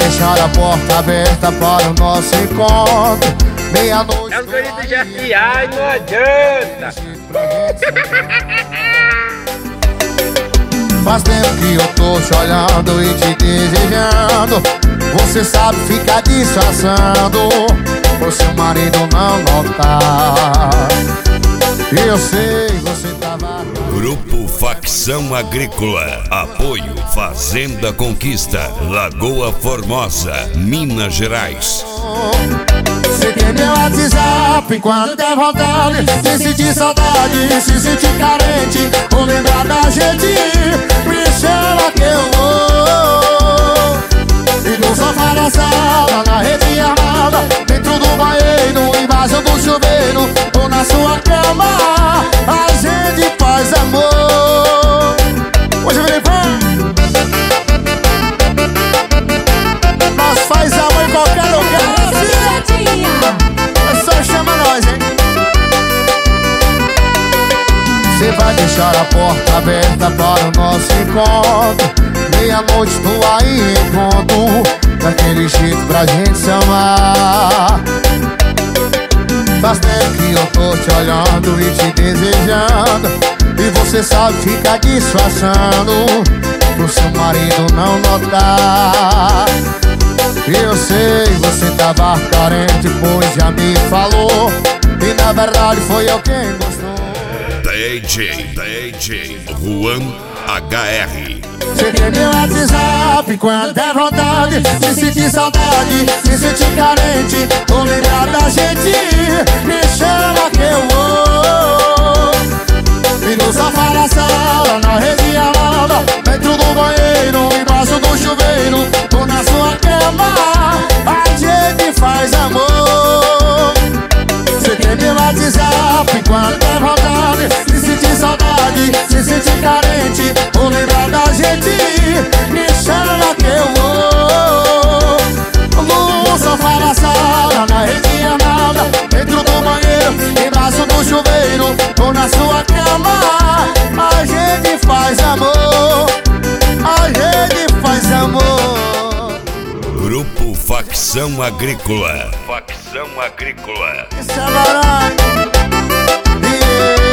deixar a porta aberta para o nosso encontro. Meia-noite. É um grito de FBI, não adianta. Faz tempo que eu tô te olhando e te desejando. Você sabe ficar disfarçando pro seu marido não notar. Eu sei, você tava... Grupo Facção Agrícola. Apoio Fazenda Conquista, Lagoa Formosa, Minas Gerais. Você tem meu WhatsApp quando der vontade. Se sentir saudade, se sentir carente, ou lembrar da gente, me chama que eu vou. E no sofá da sala, na rede armada, dentro do banheiro, embaixo do chuveiro, ou na sua cama, a gente faz amor. Hoje eu virei fã. Nós faz amor em qualquer lugar. É só chama nós, hein? Você vai deixar a porta aberta para o nosso encontro. Meia-noite tô aí em ponto, daquele jeito pra gente se amar. Faz tempo que eu tô te olhando e te desejando, e você sabe ficar disfarçando pro seu marido não notar. Eu sei, você tava carente, pois já me falou, e na verdade foi eu quem gostou. DJ Juan HR. Você tem meu WhatsApp quando der vontade, se sentir saudade, se sentir carente, ou lembrar da gente, me chama que eu vou. E no sofá da sala, na rede armada, dentro do banheiro, embaixo do chuveiro, ou na sua cama, a gente faz amor. Você tem meu WhatsApp quando der vontade, se sentir saudade, se sentir carente, ou lembrar da gente, me chama que eu vou. No sofá da sala, na rede armada, dentro do banheiro, embaixo do chuveiro, ou na sua cama, a gente faz amor. A gente faz amor. Grupo Facção Agrícola. Facção Agrícola. Esse é baralho. Yeah.